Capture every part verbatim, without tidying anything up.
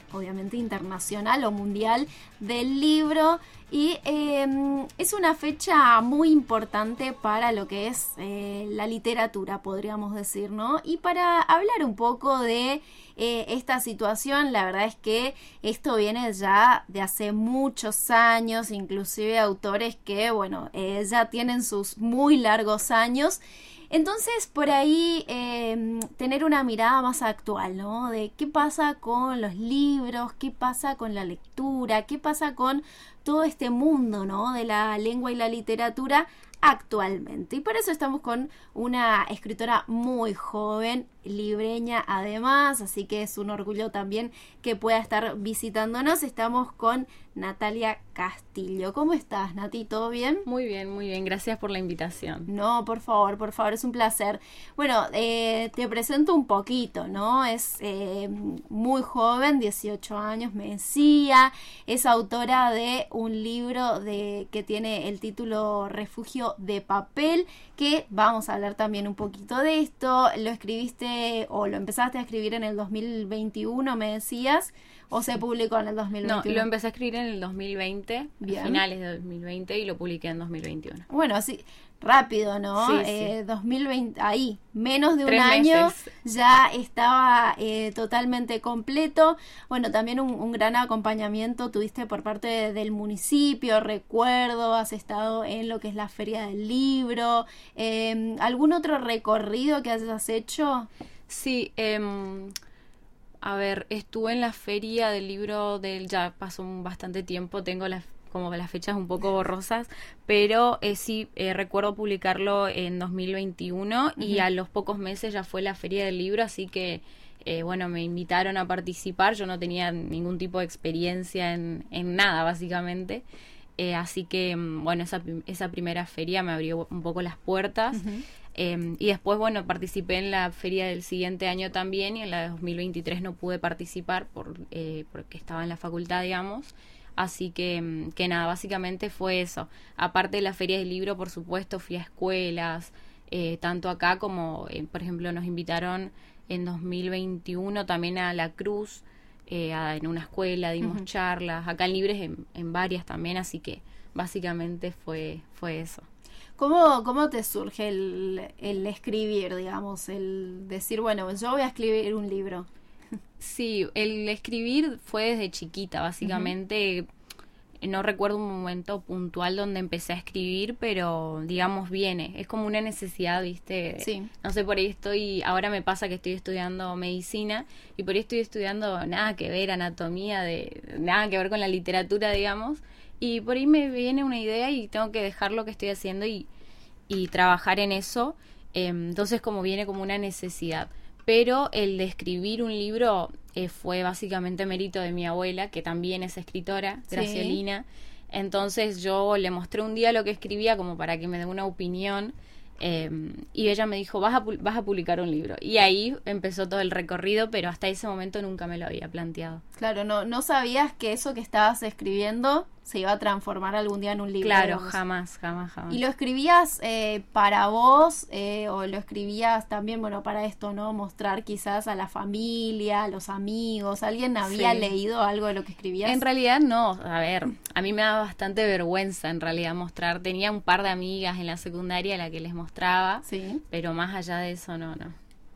obviamente internacional o mundial del libro, y eh, es una fecha muy importante para lo que es eh, la literatura, podríamos decir, ¿no? Y para hablar un poco de eh, esta situación, la verdad es que esto viene ya de hace muchos años, inclusive autores que, bueno, eh, ya tienen sus muy largos años. Entonces, por ahí, eh, tener una mirada más actual, ¿no? De qué pasa con los libros, qué pasa con la lectura, qué pasa con todo este mundo, ¿no? De la lengua y la literatura actualmente. Y por eso estamos con una escritora muy joven, libreña además, así que es un orgullo también que pueda estar visitándonos. Estamos con Natalia Castillo. ¿Cómo estás, Nati? ¿Todo bien? Muy bien, muy bien. Gracias por la invitación. No, por favor, por favor, es un placer. Bueno, eh, te presento un poquito, ¿no? Es eh, muy joven, dieciocho años, me decía. Es autora de un libro de que tiene el título Refugio de Papel, que vamos a hablar también un poquito de esto. Lo escribiste o lo empezaste a escribir en el dos mil veintiuno, me decías, o se publicó en el dos mil veintiuno. No, lo empecé a escribir en el dos mil veinte, Bien. Finales de dos mil veinte, y lo publiqué en dos mil veintiuno. Bueno, así rápido, ¿no? Sí, eh, sí. dos mil veinte, ahí, menos de un Tres año, meses. ya estaba eh, totalmente completo. Bueno, también un, un gran acompañamiento tuviste por parte de- del municipio, recuerdo, has estado en lo que es la Feria del Libro. Eh, ¿algún otro recorrido que hayas hecho? Sí, em, a ver, estuve en la feria del libro del, ya pasó un bastante tiempo, tengo las como las fechas un poco borrosas, pero eh, sí eh, recuerdo publicarlo en dos mil veintiuno y Ujú. a los pocos meses ya fue la feria del libro, así que eh, bueno, me invitaron a participar. Yo no tenía ningún tipo de experiencia en, en nada, básicamente. Eh, así que, mm, bueno, esa, prim- esa primera feria me abrió un poco las puertas. Ujú. Eh, y después, bueno, participé en la feria del siguiente año también, y en la de dos mil veintitrés no pude participar por, eh, porque estaba en la facultad, digamos. Así que, mm, que nada, básicamente fue eso. Aparte de la feria del libro, por supuesto, fui a escuelas, eh, tanto acá como, eh, por ejemplo, nos invitaron en dos mil veintiuno también a La Cruz, eh, a- en una escuela, dimos Ujú. charlas, acá en Libres en, en varias también, así que básicamente fue, fue eso. ¿Cómo, cómo te surge el, el escribir, digamos, el decir, bueno, yo voy a escribir un libro? Sí, el escribir fue desde chiquita, básicamente. No recuerdo un momento puntual donde empecé a escribir, pero digamos viene, es como una necesidad, ¿viste? Sí. No sé, por ahí estoy, ahora me pasa que estoy estudiando medicina y por ahí estoy estudiando nada que ver, anatomía, de nada que ver con la literatura, digamos, y por ahí me viene una idea y tengo que dejar lo que estoy haciendo y, y trabajar en eso. Eh, entonces como viene como una necesidad. Pero el de escribir un libro eh, fue básicamente mérito de mi abuela, que también es escritora, Sí. Gracielina. Entonces yo le mostré un día lo que escribía como para que me dé una opinión, eh, y ella me dijo, vas a, pu- vas a publicar un libro. Y ahí empezó todo el recorrido, pero hasta ese momento nunca me lo había planteado. Claro, no, no sabías que eso que estabas escribiendo se iba a transformar algún día en un libro. Claro, digamos. jamás, jamás, jamás. ¿Y lo escribías eh, para vos eh, o lo escribías también, bueno, para esto, ¿no? Mostrar quizás a la familia, a los amigos, ¿alguien había Sí. leído algo de lo que escribías? En realidad no, a ver, a mí me daba bastante vergüenza en realidad mostrar. Tenía un par de amigas en la secundaria a la que les mostraba, Sí. pero más allá de eso no, no.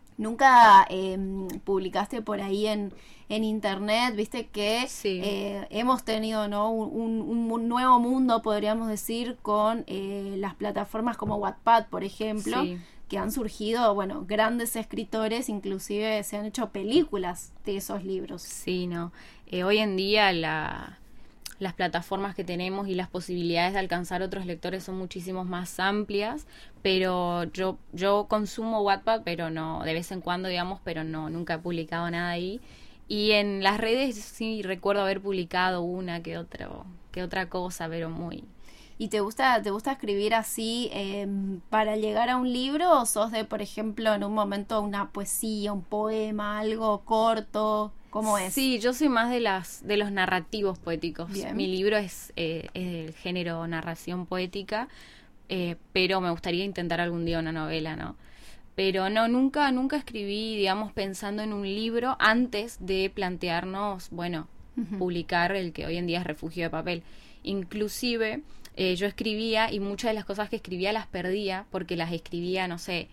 ¿Nunca eh, publicaste por ahí en, en internet? Viste que Sí. eh, hemos tenido, ¿no? un, un- un nuevo mundo, podríamos decir, con eh, las plataformas como Wattpad, por ejemplo, Sí. que han surgido, bueno, grandes escritores, inclusive se han hecho películas de esos libros. Sí, no. Eh, hoy en día la, las plataformas que tenemos y las posibilidades de alcanzar otros lectores son muchísimo más amplias, pero yo yo consumo Wattpad, pero no, de vez en cuando, digamos, pero no, nunca he publicado nada ahí. Y en las redes sí recuerdo haber publicado una que otro, que otra cosa, pero muy... ¿Y te gusta, te gusta escribir así eh, para llegar a un libro o sos de, por ejemplo, en un momento una poesía, un poema, algo corto? ¿Cómo es? Sí, yo soy más de las de los narrativos poéticos. Bien. Mi libro es, eh, es del género narración poética, eh, pero me gustaría intentar algún día una novela, ¿no? Pero no, nunca, nunca escribí, digamos, pensando en un libro antes de plantearnos, bueno, uh-huh. publicar el que hoy en día es Refugio de Papel. Inclusive, eh, yo escribía y muchas de las cosas que escribía las perdía porque las escribía, no sé,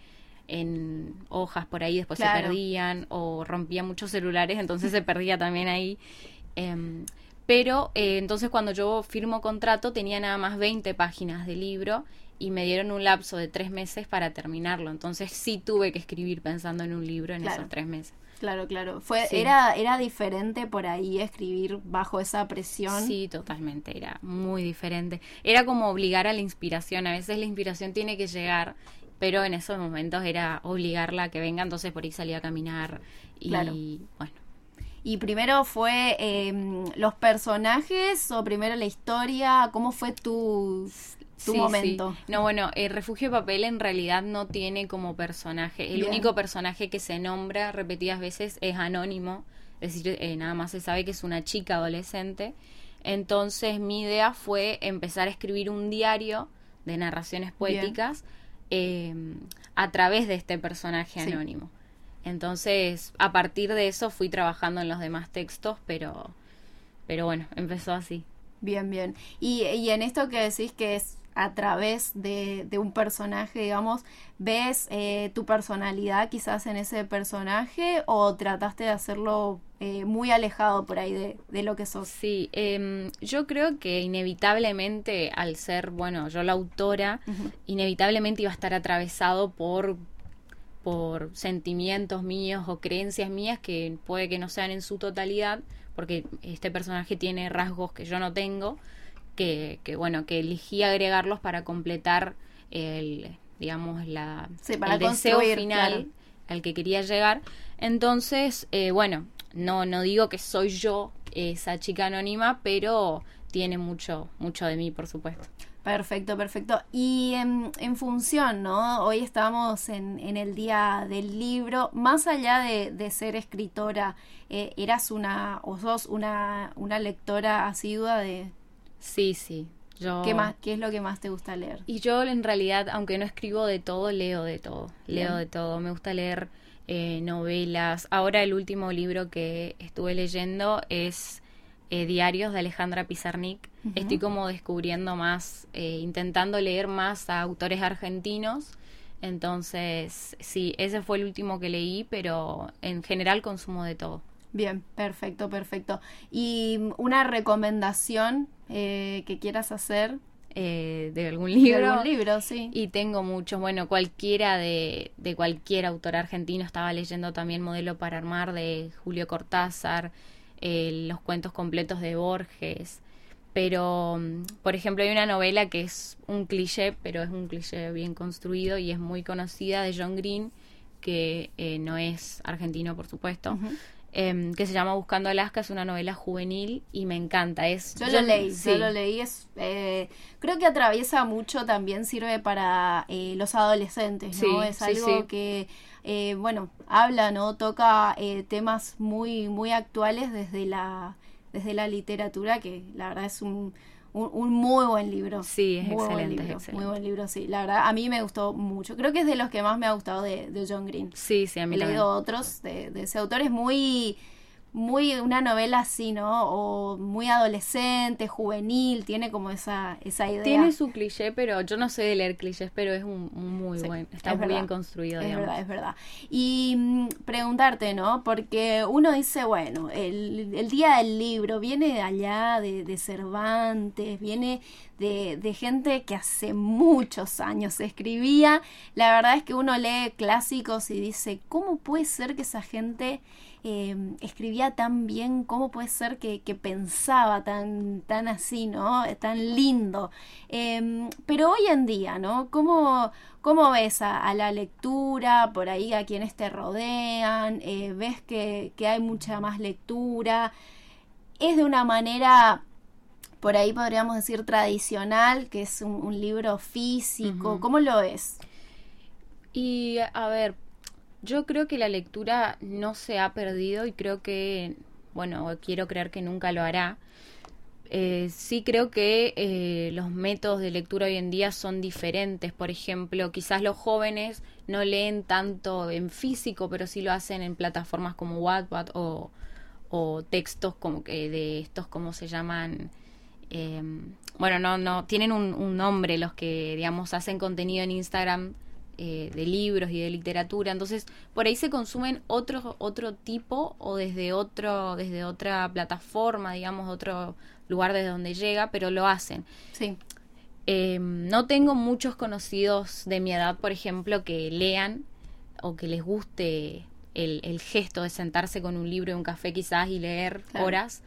en hojas por ahí, después claro. se perdían, o rompía muchos celulares, entonces se perdía también ahí. Eh, pero eh, entonces cuando yo firmo contrato tenía nada más veinte páginas de libro y me dieron un lapso de tres meses para terminarlo. Entonces sí tuve que escribir pensando en un libro en claro. esos tres meses. Claro, claro. Fue, sí. era, era diferente por ahí escribir bajo esa presión. Sí, totalmente. Era muy diferente. Era como obligar a la inspiración. A veces la inspiración tiene que llegar, pero en esos momentos era obligarla a que venga. Entonces por ahí salía a caminar y claro. bueno. ¿Y primero fue eh, los personajes o primero la historia? ¿Cómo fue tu... tu sí, momento? Sí. No, bueno, el Refugio de Papel en realidad no tiene como personaje. El Bien. único personaje que se nombra repetidas veces es anónimo. Es decir, eh, nada más se sabe que es una chica adolescente. Entonces mi idea fue empezar a escribir un diario de narraciones poéticas eh, a través de este personaje sí. anónimo. Entonces, a partir de eso fui trabajando en los demás textos, pero, pero bueno, empezó así. Bien, bien. Y, y en esto que decís que es a través de, de un personaje, digamos, ¿ves eh, tu personalidad quizás en ese personaje o trataste de hacerlo eh, muy alejado por ahí de, de lo que sos? Sí, eh, yo creo que inevitablemente al ser, bueno, yo la autora, uh-huh. inevitablemente iba a estar atravesado por... por sentimientos míos o creencias mías que puede que no sean en su totalidad, porque este personaje tiene rasgos que yo no tengo, que, que bueno, que elegí agregarlos para completar el, digamos, la, sí, para el deseo final claro. al que quería llegar. Entonces, eh, bueno, no, no digo que soy yo esa chica anónima, pero tiene mucho, mucho de mí, por supuesto. Perfecto, perfecto. Y en, en función, ¿no? Hoy estamos en, en el día del libro. Más allá de, de ser escritora, eh, ¿eras una o sos una, una lectora asidua de...? Sí, sí. Yo... ¿Qué más, qué es lo que más te gusta leer? Y yo en realidad, aunque no escribo de todo, leo de todo. Bien. Leo de todo. Me gusta leer eh, novelas. Ahora el último libro que estuve leyendo es... Eh, diarios de Alejandra Pizarnik. Uh-huh. Estoy como descubriendo más, eh, intentando leer más a autores argentinos. Entonces, sí, ese fue el último que leí, pero en general consumo de todo. Bien, perfecto, perfecto. ¿Y una recomendación eh, que quieras hacer? Eh, de algún libro. De algún libro, sí. Y tengo muchos, bueno, cualquiera de, de cualquier autor argentino. Estaba leyendo también Modelo para Armar de Julio Cortázar, Eh, los cuentos completos de Borges, pero por ejemplo hay una novela que es un cliché, pero es un cliché bien construido y es muy conocida, de John Green, que eh, no es argentino, por supuesto, uh-huh. eh, que se llama Buscando Alaska. Es una novela juvenil y me encanta. Es yo, yo lo leí, sí. yo lo leí, es, eh, creo que atraviesa mucho, también sirve para eh, los adolescentes, ¿no? Sí, es sí, algo sí. que Eh, bueno, habla, ¿no? Toca eh, temas muy, muy actuales desde la, desde la literatura, que la verdad es un, un, un muy buen libro. Sí, es muy excelente, buen libro, es excelente. Muy buen libro, sí. La verdad, a mí me gustó mucho. Creo que es de los que más me ha gustado de, de John Green. Sí, sí, a mí He también. leído otros de, de ese autor. Es muy... muy una novela así, ¿no? O muy adolescente, juvenil, tiene como esa esa idea. Tiene su cliché, pero yo no sé de leer clichés, pero es un, un muy sí, buen, está muy verdad, bien construido, es digamos. verdad, es verdad. Y mm, preguntarte, ¿no? Porque uno dice, bueno, el, el día del libro viene de allá, de, de Cervantes, viene de, de gente que hace muchos años escribía. La verdad es que uno lee clásicos y dice, ¿cómo puede ser que esa gente eh, escribía tan bien? ¿Cómo puede ser que, que pensaba tan, tan así, ¿no? Tan lindo. Eh, pero hoy en día, ¿no? ¿Cómo, cómo ves a, a la lectura, por ahí a quienes te rodean? Eh, ¿Ves que, que hay mucha más lectura? ¿Es de una manera, por ahí podríamos decir, tradicional, que es un, un libro físico? Uh-huh. ¿Cómo lo ves? Y, a ver, yo creo que la lectura no se ha perdido y creo que, bueno, quiero creer que nunca lo hará. Eh, sí creo que eh, los métodos de lectura hoy en día son diferentes. Por ejemplo, quizás los jóvenes no leen tanto en físico, pero sí lo hacen en plataformas como Wattpad o, o textos como que de estos, ¿cómo se llaman? Eh, bueno, no, no, tienen un, un nombre los que, digamos, hacen contenido en Instagram eh, de libros y de literatura. Entonces, por ahí se consumen otro, otro tipo o desde otro, desde otra plataforma, digamos, otro lugar desde donde llega, pero lo hacen. Sí. Eh, no tengo muchos conocidos de mi edad, por ejemplo, que lean o que les guste el, el gesto de sentarse con un libro y un café quizás y leer Claro. horas,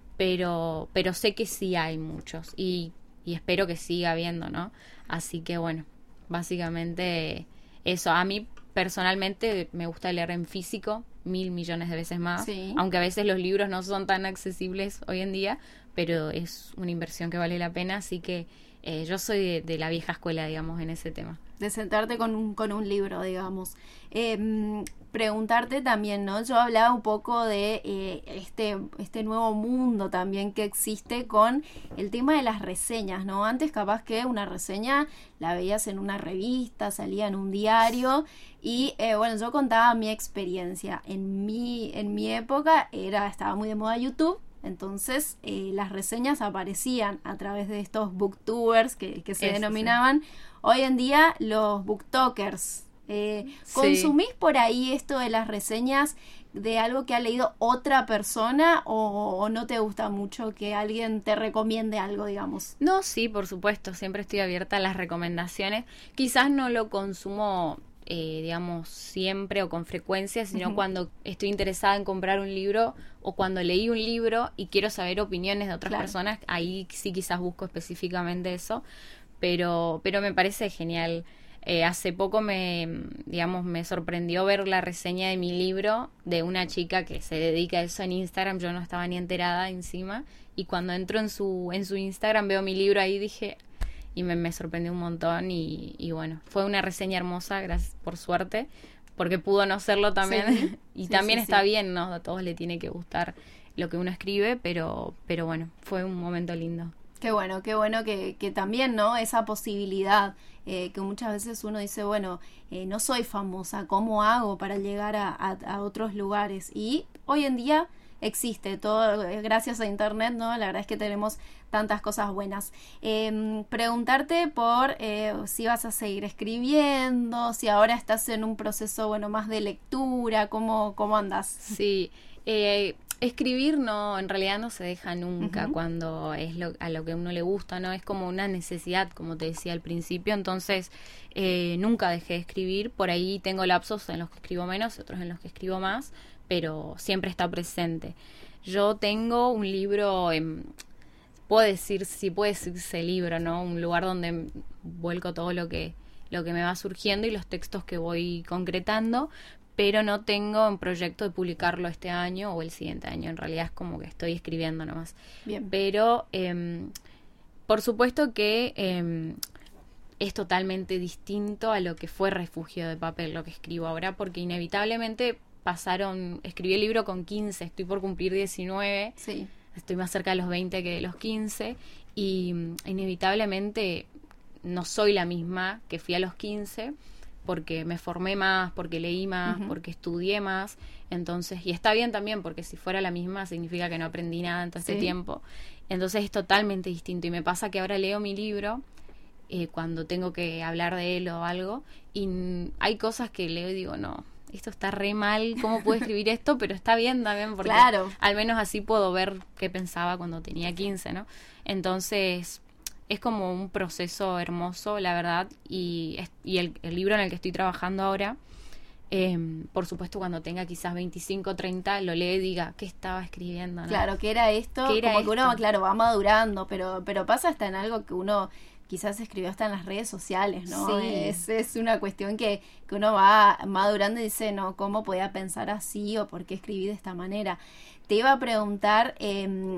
pero, pero sé que sí hay muchos y, y espero que siga habiendo, ¿no? Así que bueno, básicamente eso. A mí personalmente me gusta leer en físico mil millones de veces más, Sí. aunque a veces los libros no son tan accesibles hoy en día, pero es una inversión que vale la pena, así que eh, yo soy de, de la vieja escuela, digamos, en ese tema. De sentarte con un, con un libro, digamos. Eh, preguntarte también, ¿no? Yo hablaba un poco de eh, este, este nuevo mundo también que existe con el tema de las reseñas, ¿no? Antes capaz que una reseña la veías en una revista, salía en un diario y eh, bueno, yo contaba mi experiencia. En mi, en mi época era, estaba muy de moda YouTube. Entonces eh, las reseñas aparecían a través de estos booktubers que, que se Eso, denominaban. Sí. Hoy en día los booktokers. Eh, Sí. ¿Consumís por ahí esto de las reseñas de algo que ha leído otra persona o, o no te gusta mucho que alguien te recomiende algo, digamos? No, sí, por supuesto, siempre estoy abierta a las recomendaciones. Quizás no lo consumo, eh, digamos, siempre o con frecuencia, sino Uh-huh. cuando estoy interesada en comprar un libro o cuando leí un libro y quiero saber opiniones de otras Claro. personas, ahí sí quizás busco específicamente eso, pero, pero me parece genial. Eh, hace poco me, digamos, me sorprendió ver la reseña de mi libro de una chica que se dedica a eso en Instagram. Yo no estaba ni enterada encima. Y cuando entro en su, en su Instagram veo mi libro ahí, dije, y me, me sorprendió un montón. Y, y bueno, fue una reseña hermosa, gracias por suerte, porque pudo no serlo también. Sí. y Sí, también sí, está sí. bien, ¿no? A todos le tiene que gustar lo que uno escribe, pero, pero bueno, fue un momento lindo. Qué bueno, qué bueno que, que también, ¿no? Esa posibilidad eh, que muchas veces uno dice, bueno, eh, no soy famosa, ¿cómo hago para llegar a, a, a otros lugares? Y hoy en día existe todo, eh, gracias a internet, ¿no? La verdad es que tenemos tantas cosas buenas. Eh, preguntarte por eh, si vas a seguir escribiendo, si ahora estás en un proceso, bueno, más de lectura, ¿cómo, cómo andas? Sí, eh, escribir no, en realidad no se deja nunca Ujú. cuando es lo, a lo que a uno le gusta, ¿no? Es como una necesidad, como te decía al principio, entonces eh, nunca dejé de escribir. Por ahí tengo lapsos en los que escribo menos, otros en los que escribo más, pero siempre está presente. Yo tengo un libro, en, puedo decir, si puede decirse libro, ¿no? Un lugar donde vuelco todo lo que, lo que me va surgiendo y los textos que voy concretando, pero no tengo un proyecto de publicarlo este año o el siguiente año. En realidad es como que estoy escribiendo nomás. Bien. Pero, eh, por supuesto que eh, es totalmente distinto a lo que fue Refugio de Papel, lo que escribo ahora, porque inevitablemente pasaron, escribí el libro con quince, estoy por cumplir diecinueve, Sí. estoy más cerca de los veinte que de los quince, y mm, inevitablemente no soy la misma que fui a los quince, porque me formé más, porque leí más, Uh-huh. porque estudié más, entonces, y está bien también, porque si fuera la misma significa que no aprendí nada en todo este Sí. tiempo, entonces es totalmente distinto, y me pasa que ahora leo mi libro eh, cuando tengo que hablar de él o algo, y mm, hay cosas que leo y digo, no, esto está re mal, ¿cómo puedo escribir esto? Pero está bien también, porque Claro. al menos así puedo ver qué pensaba cuando tenía quince, ¿no? Entonces es como un proceso hermoso, la verdad, y, es- y el, el libro en el que estoy trabajando ahora, eh, por supuesto cuando tenga quizás veinticinco, treinta, lo leo y diga, ¿qué estaba escribiendo? ¿no? Claro, que era esto, ¿Qué era como que uno, esto? claro, va madurando, pero, pero pasa hasta en algo que uno quizás escribió hasta en las redes sociales, ¿no? Sí. Es, es una cuestión que, que uno va madurando y dice, no, ¿cómo podía pensar así o por qué escribí de esta manera? Te iba a preguntar eh,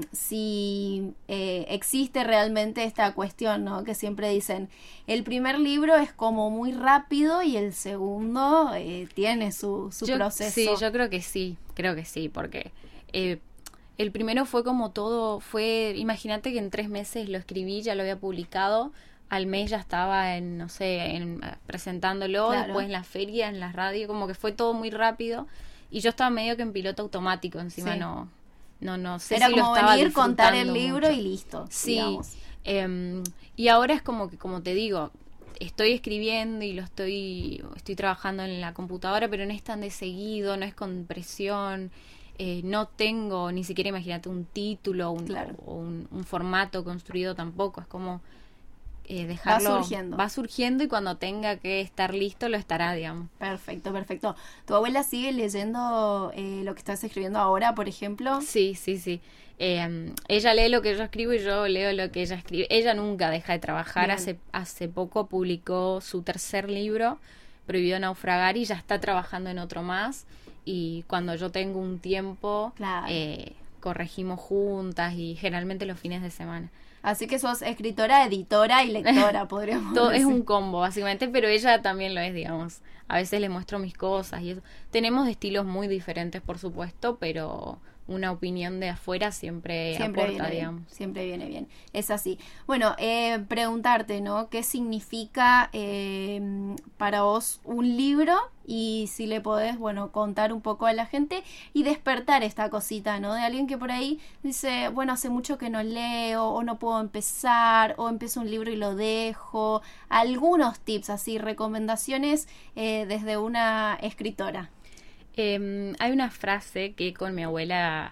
si eh, existe realmente esta cuestión, ¿no? Que siempre dicen, el primer libro es como muy rápido y el segundo eh, tiene su, su Yo- proceso. Sí, yo creo que sí, creo que sí, porque eh, El primero fue como todo, fue, imagínate que en tres meses lo escribí, ya lo había publicado, al mes ya estaba en, no sé, en, presentándolo, claro. Después en la feria, en la radio, como que fue todo muy rápido y yo estaba medio que en piloto automático, encima sí. no, no, no sé Era si como lo estaba venir, contar el libro mucho. Y listo. Sí, eh, y ahora es como que, como te digo, estoy escribiendo y lo estoy, estoy trabajando en la computadora, pero no es tan de seguido, no es con presión. Eh, no tengo ni siquiera, imagínate, un título un, claro. o un, un formato construido tampoco, es como eh, dejarlo, va surgiendo. va surgiendo y cuando tenga que estar listo lo estará, digamos. Perfecto, perfecto. ¿Tu abuela sigue leyendo eh, lo que estás escribiendo ahora, por ejemplo? Sí, sí, sí. Eh, ella lee lo que yo escribo y yo leo lo que ella escribe. Ella nunca deja de trabajar. Hace, hace poco publicó su tercer libro, Prohibido naufragar, y ya está trabajando en otro más. Y cuando yo tengo un tiempo, claro. eh, corregimos juntas y generalmente los fines de semana. Así que sos escritora, editora y lectora, podríamos Todo decir. Es un combo, básicamente, pero ella también lo es, digamos. A veces le muestro mis cosas y eso. Tenemos estilos muy diferentes, por supuesto, pero una opinión de afuera siempre, siempre aporta, viene digamos. Bien, siempre viene bien, es así. Bueno, eh, preguntarte, ¿no? ¿Qué significa eh, para vos un libro? Y si le podés, bueno, contar un poco a la gente y despertar esta cosita, ¿no? De alguien que por ahí dice, bueno, hace mucho que no leo, o no puedo empezar, o empiezo un libro y lo dejo. Algunos tips, así, recomendaciones eh, desde una escritora. Eh, hay una frase que con mi abuela,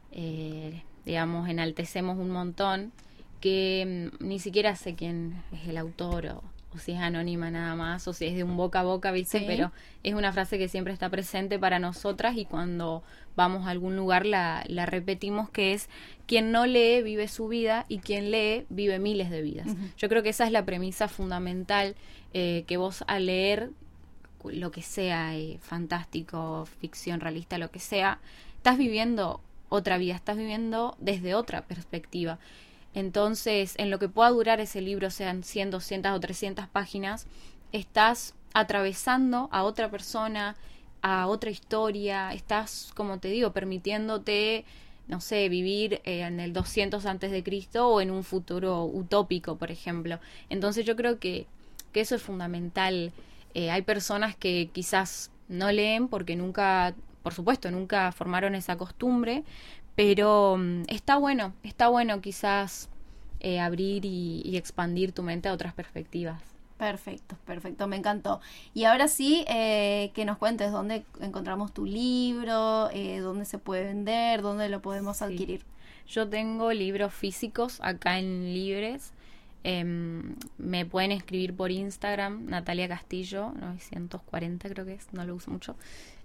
eh, digamos, enaltecemos un montón, que mm, ni siquiera sé quién es el autor o, o si es anónima nada más, o si es de un boca a boca, ¿viste? Sí. Pero es una frase que siempre está presente para nosotras y cuando vamos a algún lugar la, la repetimos, que es: quien no lee vive su vida y quien lee vive miles de vidas. Uh-huh. Yo creo que esa es la premisa fundamental, eh, que vos al leer lo que sea, eh, fantástico, ficción realista, lo que sea, estás viviendo otra vida, estás viviendo desde otra perspectiva. Entonces, en lo que pueda durar ese libro, sean cien, doscientas o trescientas páginas, estás atravesando a otra persona, a otra historia, estás, como te digo, permitiéndote, no sé, vivir eh, en el doscientos antes de Cristo o en un futuro utópico, por ejemplo. Entonces yo creo que, que eso es fundamental. Eh, hay personas que quizás no leen porque nunca, por supuesto, nunca formaron esa costumbre, pero um, está bueno, está bueno quizás eh, abrir y, y expandir tu mente a otras perspectivas. Perfecto, perfecto, me encantó. Y ahora sí, eh, que nos cuentes dónde encontramos tu libro, eh, dónde se puede vender, dónde lo podemos sí. adquirir. Yo tengo libros físicos acá en Libres. Eh, me pueden escribir por Instagram, Natalia Castillo novecientos cuarenta creo que es, no lo uso mucho.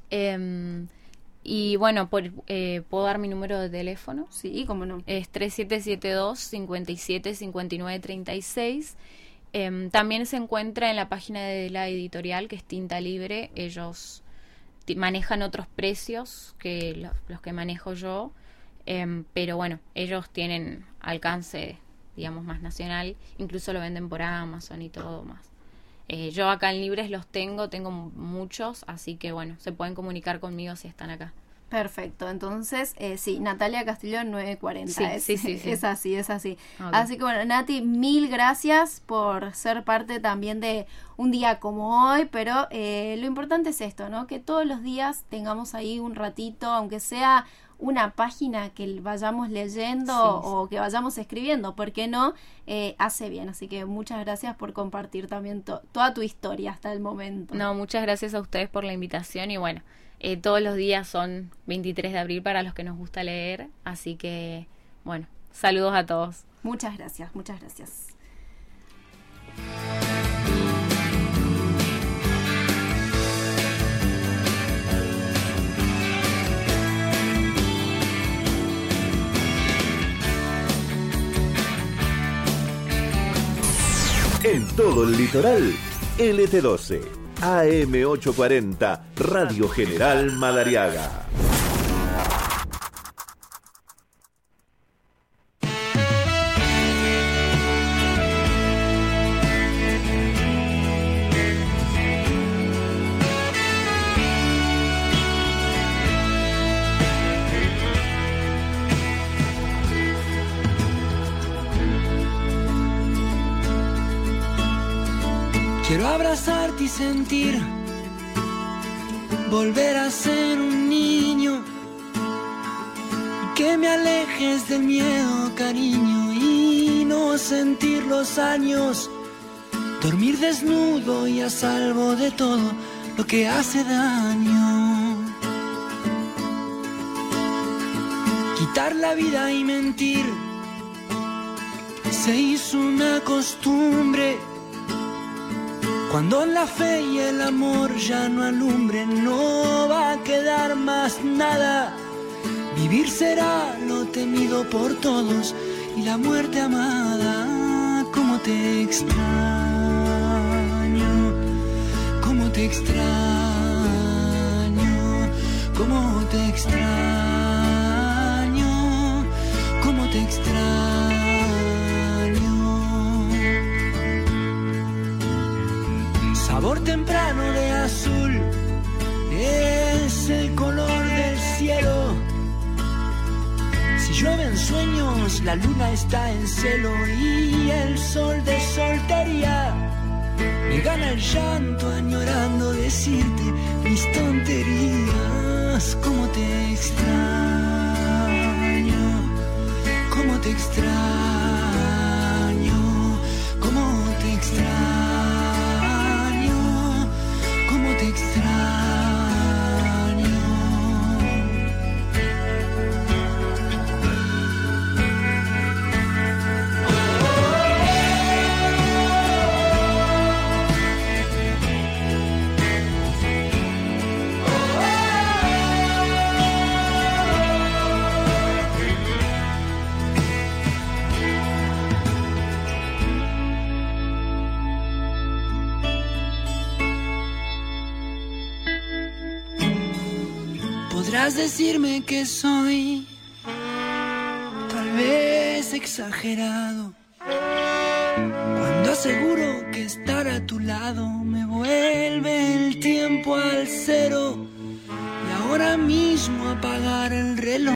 Eh, y bueno, por, eh, puedo dar mi número de teléfono. Sí, cómo no. Es tres siete siete dos, cinco siete, cinco nueve tres seis. Eh, también se encuentra en la página de la editorial, que es Tinta Libre. Ellos t- manejan otros precios que los, los que manejo yo, eh, pero bueno, ellos tienen alcance, digamos, más nacional, incluso lo venden por Amazon y todo más. Eh, yo acá en Libres los tengo, tengo muchos, así que bueno, se pueden comunicar conmigo si están acá. Perfecto, entonces, eh, sí, Natalia Castillo novecientos cuarenta, sí, es, sí, sí, sí. es así, es así. Okay. Así que bueno, Nati, mil gracias por ser parte también de un día como hoy, pero eh, lo importante es esto, ¿no? Que todos los días tengamos ahí un ratito, aunque sea una página que vayamos leyendo sí, o sí. que vayamos escribiendo, ¿por qué no? Eh, hace bien, así que muchas gracias por compartir también to- toda tu historia hasta el momento. No, muchas gracias a ustedes por la invitación y bueno, eh, todos los días son veintitrés de abril para los que nos gusta leer, así que bueno, saludos a todos. Muchas gracias, muchas gracias. En todo el litoral, L T doce, A M ochocientos cuarenta, Radio General Madariaga. Quiero abrazarte y sentir, volver a ser un niño, que me alejes del miedo, cariño, y no sentir los años, dormir desnudo y a salvo de todo lo que hace daño. Quitar la vida y mentir se hizo una costumbre. Cuando la fe y el amor ya no alumbren, no va a quedar más nada. Vivir será lo temido por todos y la muerte amada. Cómo te extraño, cómo te extraño, cómo te extraño, cómo te extraño. Sabor temprano de azul es el color del cielo. Si llueven sueños, la luna está en celo y el sol de soltería me gana el llanto añorando decirte mis tonterías. Cómo te extraño, cómo te extraño, cómo te extraño. Te extraño. Podrás decirme que soy tal vez exagerado cuando aseguro que estar a tu lado me vuelve el tiempo al cero y ahora mismo apagar el reloj.